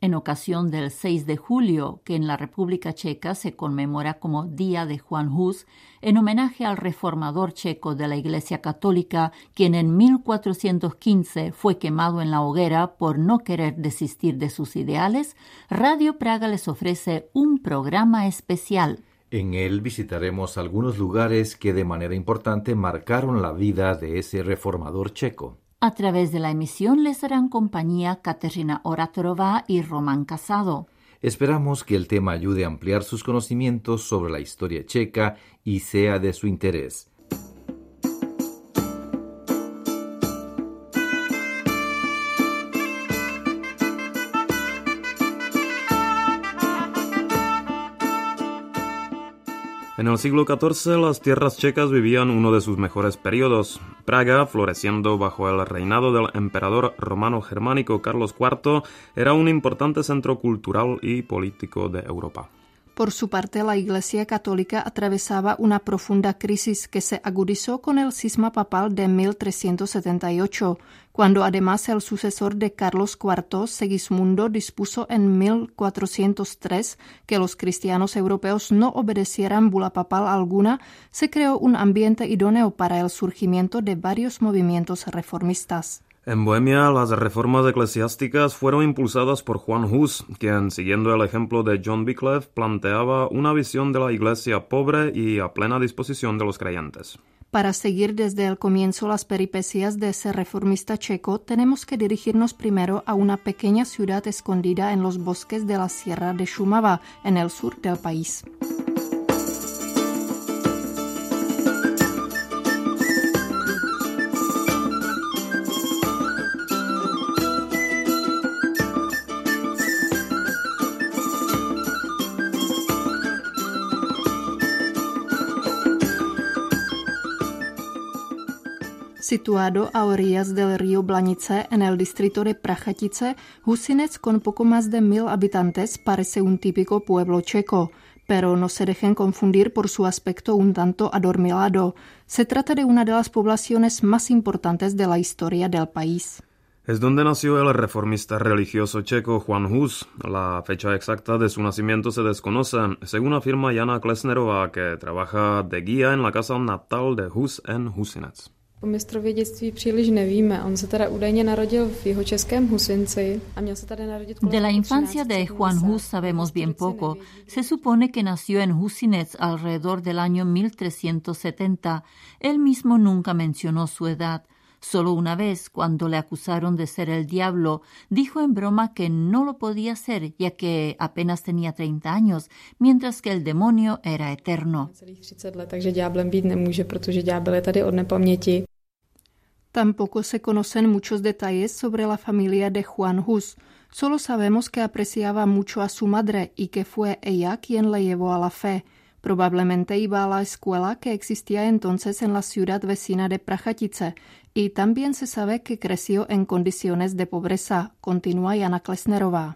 en ocasión del 6 de julio, que en la República Checa se conmemora como Día de Juan Hus, en homenaje al reformador checo de la Iglesia Católica, quien en 1415 fue quemado en la hoguera por no querer desistir de sus ideales, Radio Praga les ofrece un programa especial. En él visitaremos algunos lugares que de manera importante marcaron la vida de ese reformador checo. A través de la emisión les harán compañía Kateřina Oratorová y Román Casado. Esperamos que el tema ayude a ampliar sus conocimientos sobre la historia checa y sea de su interés. En el siglo XIV, las tierras checas vivían uno de sus mejores periodos. Praga, floreciendo bajo el reinado del emperador romano-germánico Carlos IV, era un importante centro cultural y político de Europa. Por su parte, la Iglesia Católica atravesaba una profunda crisis que se agudizó con el cisma papal de 1378, cuando además el sucesor de Carlos IV, Segismundo, dispuso en 1403 que los cristianos europeos no obedecieran bula papal alguna. Se creó un ambiente idóneo para el surgimiento de varios movimientos reformistas. En Bohemia, las reformas eclesiásticas fueron impulsadas por Juan Hus, quien, siguiendo el ejemplo de John Wycliffe, planteaba una visión de la Iglesia pobre y a plena disposición de los creyentes. Para seguir desde el comienzo las peripecias de ese reformista checo, tenemos que dirigirnos primero a una pequeña ciudad escondida en los bosques de la Sierra de Šumava, en el sur del país. Situado a orillas del río Blanice en el distrito de Prachatice, Husinec, con poco más de 1000 habitantes, parece un típico pueblo checo, pero no se dejen confundir por su aspecto un tanto adormilado. Se trata de una de las poblaciones más importantes de la historia del país. Es donde nació el reformista religioso checo Juan Hus. La fecha exacta de su nacimiento se desconoce, según afirma Jana Klesnerová, que trabaja de guía en la casa natal de Hus en Husinec. O mistrově dětství příliš nevíme. On se teda údajně narodil v jihočeském Husinci a měl se tady narodit kolem. De la infancia de Juan Hus sabemos bien poco. Se supone que nació en Husinec alrededor del año 1370. Él mismo nunca mencionó su edad. Solo una vez, cuando le acusaron de ser el diablo, dijo en broma que no lo podía ser, ya que apenas tenía 30 años, mientras que el demonio era eterno. Takže ďáblem být nemůže, protože ďábel je tady od nepaměti. Tampoco se conocen muchos detalles sobre la familia de Juan Hus. Solo sabemos que apreciaba mucho a su madre y que fue ella quien le llevó a la fe. Probablemente iba a la escuela que existía entonces en la ciudad vecina de Prachatice y también se sabe que creció en condiciones de pobreza, continúa Jana Klesnerová.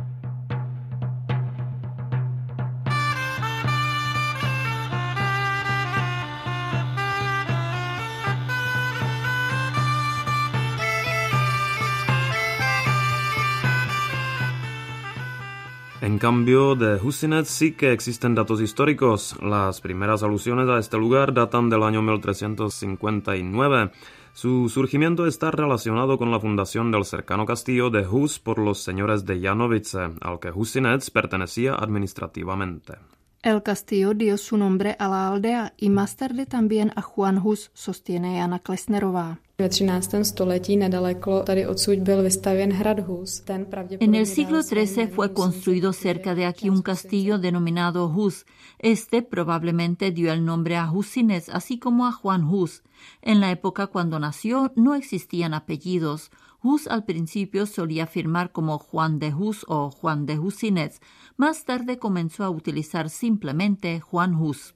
En cambio, de Husinec sí que existen datos históricos. Las primeras alusiones a este lugar datan del año 1359. Su surgimiento está relacionado con la fundación del cercano castillo de Hus por los señores de Janovice, al que Husinec pertenecía administrativamente. El castillo dio su nombre a la aldea y más tarde también a Juan Hus, sostiene Jana Klesnerová. Ve 13. století nedaleko tady odsud byl vystavěn hrad Hus. En el siglo XIII fue construido cerca de aquí un castillo denominado Hus. Este probablemente dio el nombre a Husinec, así como a Juan Hus. En la época cuando nació no existían apellidos. Hus al principio solía firmar como Juan de Hus o Juan de Husinec. Más tarde comenzó a utilizar simplemente Juan Hus.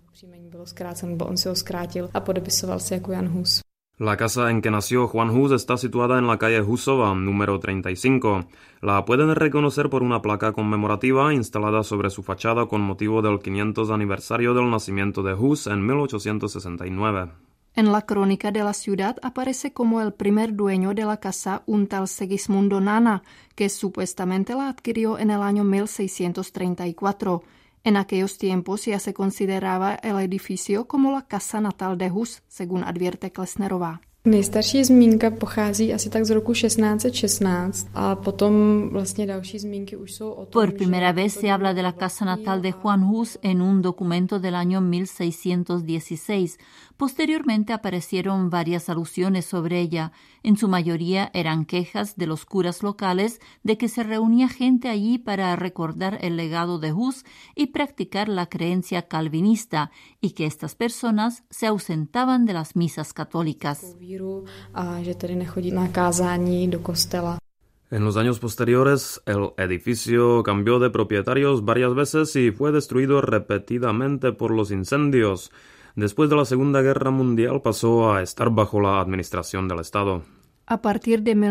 La casa en que nació Juan Hus está situada en la calle Husova, número 35. La pueden reconocer por una placa conmemorativa instalada sobre su fachada con motivo del 500 aniversario del nacimiento de Hus en 1869. En la crónica de la ciudad aparece como el primer dueño de la casa un tal Segismundo Nana, que supuestamente la adquirió en el año 1634. En aquellos tiempos ya se consideraba el edificio como la casa natal de Hus, según advierte Klesnerová. Nejstarší zmínka pochází asi tak z roku 1616 a potom vlastně další zmínky už jsou o tom, Por primera vez se habla de la casa natal de Juan Hus en un documento del año 1616. Posteriormente aparecieron varias alusiones sobre ella. En su mayoría eran quejas de los curas locales de que se reunía gente allí para recordar el legado de Hus y practicar la creencia calvinista, y que estas personas se ausentaban de las misas católicas. a že tedy nechodí na kázání do kostela. En los años posteriores, el edificio cambió de propietarios varias veces y fue destruido repetidamente por los incendios. Después de la Segunda Guerra Mundial pasó a estar bajo la administración del Estado. A partir de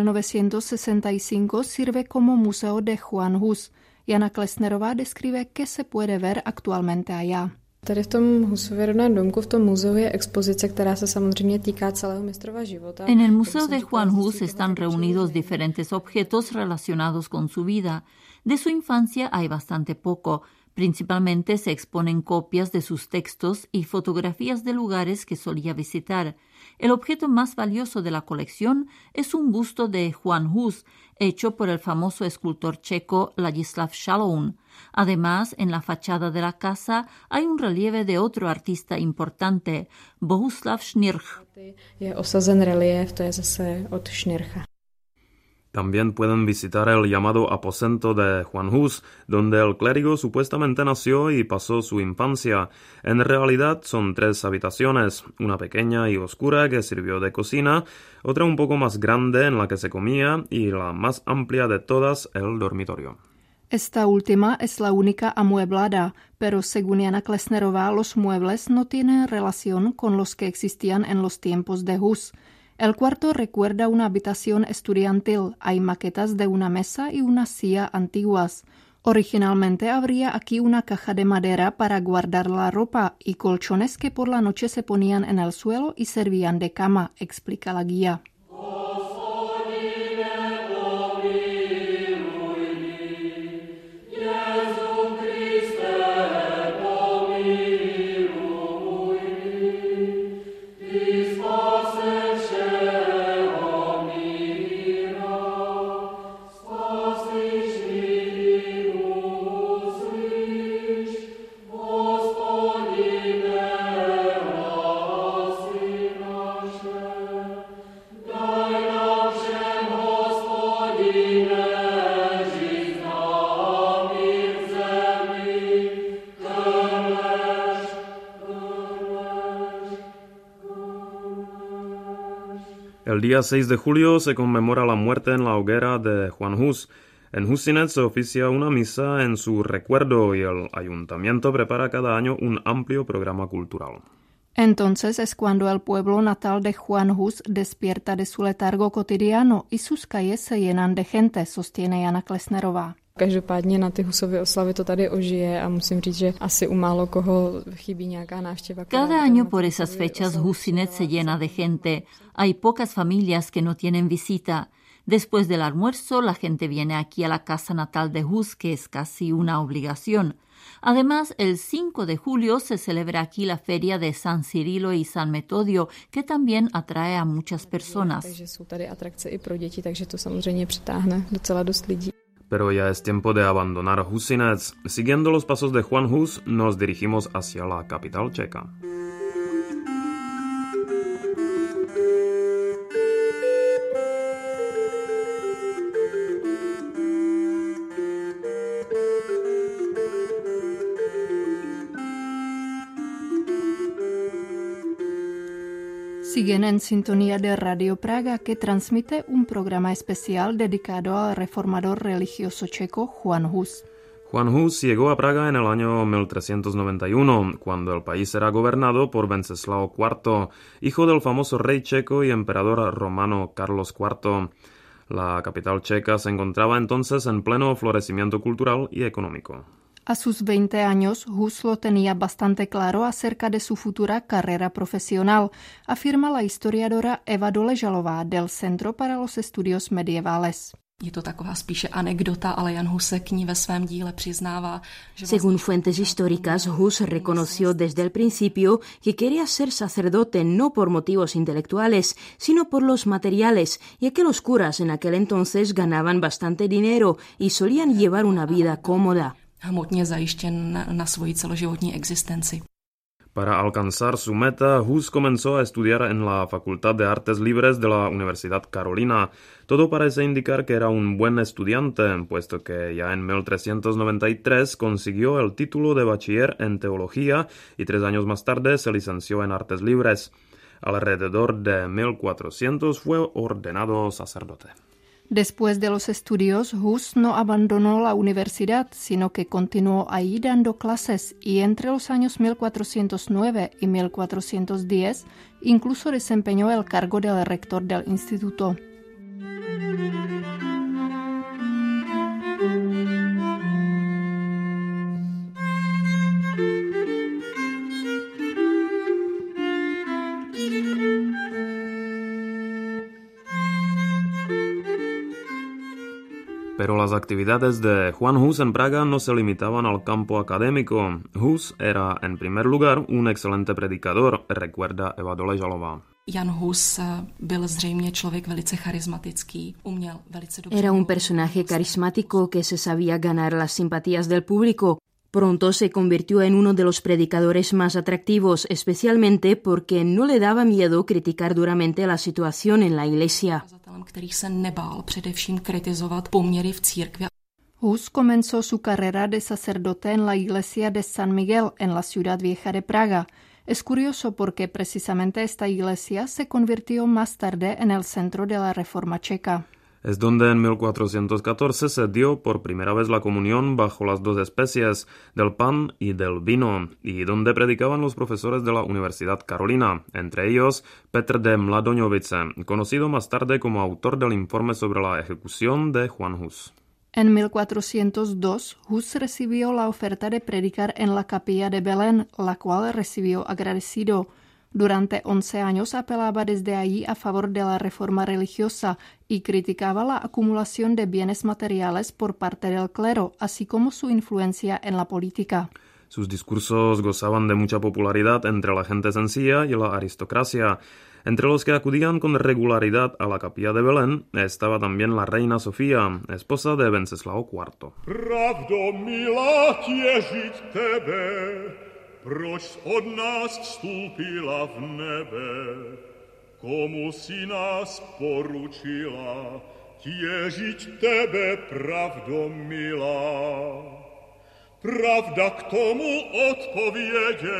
1965 sirve como museo de Juan Hus. Jana Klesnerová describe qué se puede ver actualmente allá. Tady v tom Husově rodném domku, v tom muzeu je expozice, která se samozřejmě týká celého mistrova života. En el Museo de Juan Hus están reunidos diferentes objetos relacionados con su vida. De su infancia hay bastante poco. Principalmente se exponen copias de sus textos y fotografías de lugares que solía visitar. El objeto más valioso de la colección es un busto de Juan Hus, hecho por el famoso escultor checo Ladislav Šaloun. Además, en la fachada de la casa hay un relieve de otro artista importante, Bohuslav Šnirch. Je osazen relief, to je zase od Šnircha. También pueden visitar el llamado aposento de Juan Hus, donde el clérigo supuestamente nació y pasó su infancia. En realidad son 3 habitaciones, una pequeña y oscura que sirvió de cocina, otra un poco más grande en la que se comía y la más amplia de todas, el dormitorio. Esta última es la única amueblada, pero según Jana Klesnerová, los muebles no tienen relación con los que existían en los tiempos de Hus. El cuarto recuerda una habitación estudiantil. Hay maquetas de una mesa y una silla antiguas. Originalmente habría aquí una caja de madera para guardar la ropa y colchones que por la noche se ponían en el suelo y servían de cama, explica la guía. El día 6 de julio se conmemora la muerte en la hoguera de Juan Hus. En Husinec se oficia una misa en su recuerdo y el ayuntamiento prepara cada año un amplio programa cultural. Entonces es cuando el pueblo natal de Juan Hus despierta de su letargo cotidiano y sus calles se llenan de gente, sostiene Jana Klesnerová. Každopádně na ty Husovy oslavy to tady ožije a musím říct, že asi u málo koho chybí nějaká návštěva. Cada año por esas fechas Husinec se llena de gente. Hay pocas familias que no tienen visita. Después del almuerzo la gente viene aquí a la casa natal de Hus, que es casi una obligación. Además, el 5 de julio se celebra aquí la feria de San Cirilo y San Metodio, que también atrae a muchas personas. Takže jsou tady atrakce i pro děti, takže to samozřejmě přitáhne docela dost lidí. Pero ya es tiempo de abandonar Husinec. Siguiendo los pasos de Juan Hus, nos dirigimos hacia la capital checa. Siguen en sintonía de Radio Praga, que transmite un programa especial dedicado al reformador religioso checo Juan Hus. Juan Hus llegó a Praga en el año 1391, cuando el país era gobernado por Wenceslao IV, hijo del famoso rey checo y emperador romano Carlos IV. La capital checa se encontraba entonces en pleno florecimiento cultural y económico. A sus 20 años, Hus lo tenía bastante claro acerca de su futura carrera profesional, afirma la historiadora Eva Doležalová del Centro para los Estudios Medievales. Je to taková spíše anekdota, ale Jan Hus se k ní ve svém díle přiznává. Según fuentes históricas, Hus reconoció desde el principio que quería ser sacerdote no por motivos intelectuales, sino por los materiales, ya que los curas en aquel entonces ganaban bastante dinero y solían llevar una vida cómoda. Hmotně zajištěn na svoji celoživotní existenci. Para alcanzar su meta, Hus comenzó a estudiar en la Facultad de Artes Libres de la Universidad Carolina. Todo parece indicar que era un buen estudiante, puesto que ya en 1393 consiguió el título de bachiller en teología y 3 años más tarde se licenció en Artes Libres. Alrededor de 1400 fue ordenado sacerdote. Después de los estudios, Hus no abandonó la universidad, sino que continuó ahí dando clases y entre los años 1409 y 1410 incluso desempeñó el cargo del rector del instituto. Pero las actividades de Juan Hus en Praga no se limitaban al campo académico. Hus era, en primer lugar, un excelente predicador, recuerda Eva Doležalová. Jan Hus byl zřejmě člověk velice charismatický, uměl velice dobře. Era un personaje carismático que se sabía ganar las simpatías del público. Pronto se convirtió en uno de los predicadores más atractivos, especialmente porque no le daba miedo criticar duramente la situación en la iglesia. Který se nebál především kritizovat poměry v církvi. Hus comenzó su carrera de sacerdote en la iglesia de San Miguel en la ciudad vieja de Praga. Es curioso porque precisamente esta iglesia se convirtió más tarde en el centro de la Reforma checa. Es donde en 1414 se dio por primera vez la comunión bajo las 2 especies, del pan y del vino, y donde predicaban los profesores de la Universidad Carolina, entre ellos Petr de Mladoňovice, conocido más tarde como autor del informe sobre la ejecución de Juan Hus. En 1402, Hus recibió la oferta de predicar en la capilla de Belén, la cual recibió agradecido. Durante 11 años apelaba desde allí a favor de la reforma religiosa y criticaba la acumulación de bienes materiales por parte del clero, así como su influencia en la política. Sus discursos gozaban de mucha popularidad entre la gente sencilla y la aristocracia. Entre los que acudían con regularidad a la capilla de Belén estaba también la reina Sofía, esposa de Venceslao IV. Pravdo milá těžit tebe, proč od nás vstúpila v nebe, komu si nás poručila, těžiť tebe, pravdo milá. Pravda k tomu odpovědě,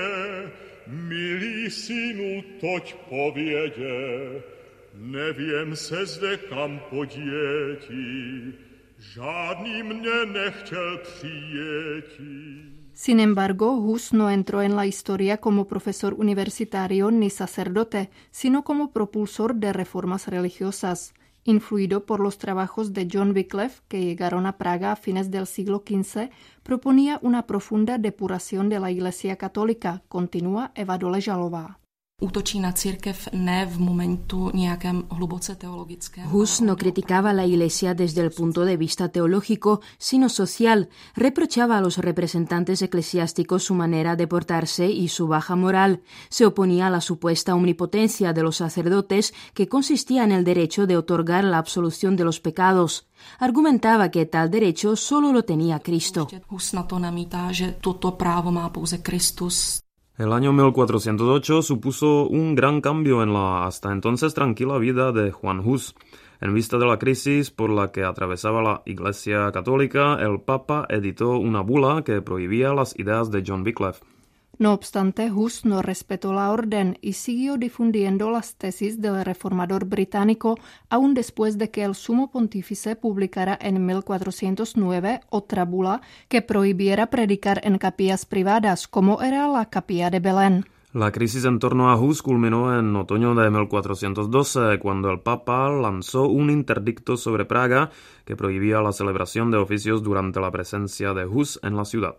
milý synu, toť povědě, nevím se zde kam podjetí, žádný mne nechtěl přijetí. Sin embargo, Hus no entró en la historia como profesor universitario ni sacerdote, sino como propulsor de reformas religiosas. Influido por los trabajos de John Wycliffe, que llegaron a Praga a fines del siglo XV, proponía una profunda depuración de la Iglesia católica, continúa Eva Doležalová. Útočí na církev ne v momentu nějakém hluboce teologickém. Hus no criticaba la Iglesia desde el punto de vista teológico, sino social. Reprochaba a los representantes eclesiásticos su manera de portarse y su baja moral. Se oponía a la supuesta omnipotencia de los sacerdotes, que consistía en el derecho de otorgar la absolución de los pecados. Argumentaba que tal derecho solo lo tenía Cristo. Hus na to namítá, že toto právo má pouze Kristus. El año 1408 supuso un gran cambio en la hasta entonces tranquila vida de Juan Hus. En vista de la crisis por la que atravesaba la Iglesia católica, el Papa editó una bula que prohibía las ideas de John Wycliffe. No obstante, Hus no respetó la orden y siguió difundiendo las tesis del reformador británico aún después de que el sumo pontífice publicara en 1409 otra bula que prohibiera predicar en capillas privadas, como era la capilla de Belén. La crisis en torno a Hus culminó en otoño de 1412, cuando el Papa lanzó un interdicto sobre Praga que prohibía la celebración de oficios durante la presencia de Hus en la ciudad.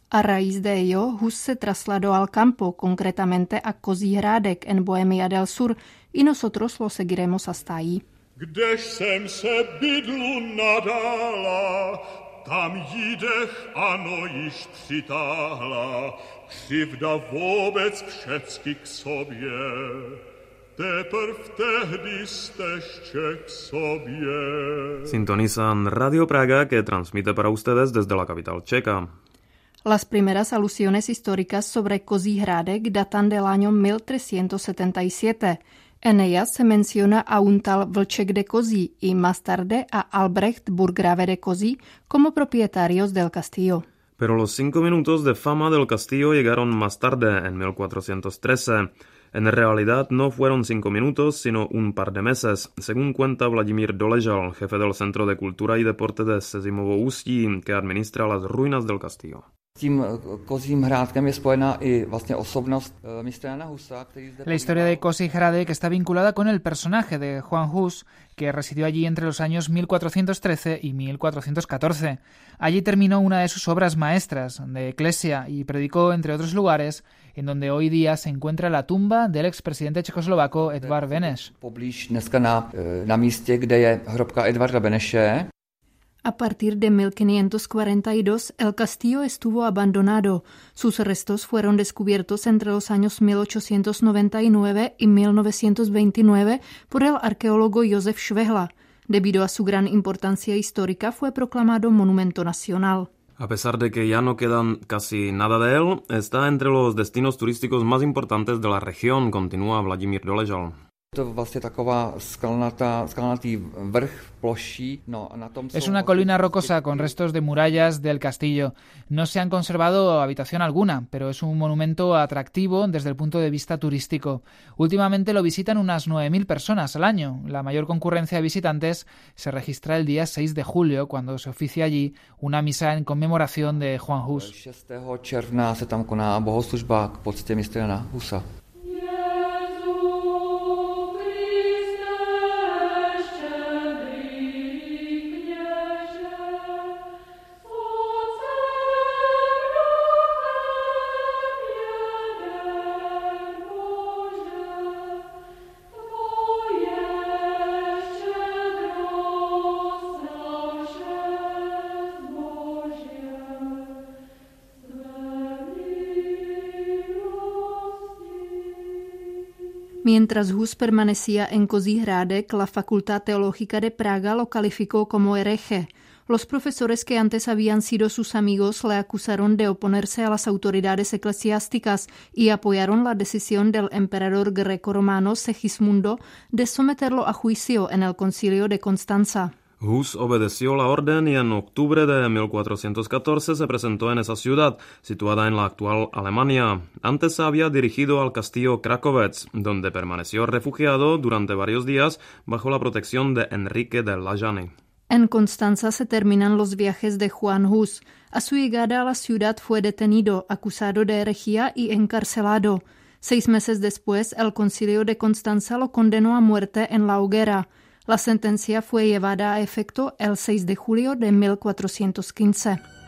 A raíz de ello, Hus se trasladó al campo, concretamente a Kozí Hrádek en Bohemia del Sur, y nosotros lo seguiremos hasta ahí. Gdež jsem se bydlu nadala, tam jídech ano již přitáhla, křivda vůbec všecky k sobě. Teprv tehdy stežče k sobě. Sintonizan Radio Praga, que transmite para ustedes desde la capital checa. Las primeras alusiones históricas sobre Kozí Hrádek datan del año 1377. En ellas se menciona a un tal Vlček de Kozí y más tarde a Albrecht burgrave de Kozí como propietarios del castillo. Pero los 5 minutos de fama del castillo llegaron más tarde, en 1413. En realidad no fueron 5 minutos, sino un par de meses, según cuenta Vladimír Doležal, jefe del Centro de Cultura y Deporte de Sezimovo Ústí, que administra las ruinas del castillo. Tím Kozím Hrádkem je spojena i vlastně osobnost mistra Jana Husa, který zde... La historia de Kozí Hrádek está vinculada con el personaje de Juan Hus, que residió allí entre los años 1413 y 1414. Allí terminó una de sus obras maestras de Eclesia y predicó, entre otros lugares, en donde hoy día se encuentra la tumba del expresidente checoslovaco Edvard Beneš. Poblíž dneska na místě, kde je hrobka Edvarda Beneše. A partir de 1542 el castillo estuvo abandonado. Sus restos fueron descubiertos entre los años 1899 y 1929 por el arqueólogo Josef Švehla. Debido a su gran importancia histórica fue proclamado monumento nacional. A pesar de que ya no quedan casi nada de él, está entre los destinos turísticos más importantes de la región, continúa Vladimír Doležal. Es una colina rocosa con restos de murallas del castillo. No se han conservado habitación alguna, pero es un monumento atractivo desde el punto de vista turístico. Últimamente lo visitan unas 9.000 personas al año. La mayor concurrencia de visitantes se registra el día 6 de julio, cuando se oficia allí una misa en conmemoración de Juan Hus. 6. června se tam koná bohoslužba k poctě mistra Jana Husa. Mientras Hus permanecía en Kozí Hrádek, la Facultad Teológica de Praga lo calificó como hereje. Los profesores que antes habían sido sus amigos le acusaron de oponerse a las autoridades eclesiásticas y apoyaron la decisión del emperador greco-romano Segismundo de someterlo a juicio en el Concilio de Constanza. Hus obedeció la orden y en octubre de 1414 se presentó en esa ciudad, situada en la actual Alemania. Antes se había dirigido al castillo Krakovec, donde permaneció refugiado durante varios días bajo la protección de Enrique de Lajany. En Constanza se terminan los viajes de Juan Hus. A su llegada a la ciudad fue detenido, acusado de herejía y encarcelado. 6 meses después, el Concilio de Constanza lo condenó a muerte en la hoguera. La sentencia fue llevada a efecto el 6 de julio de 1415.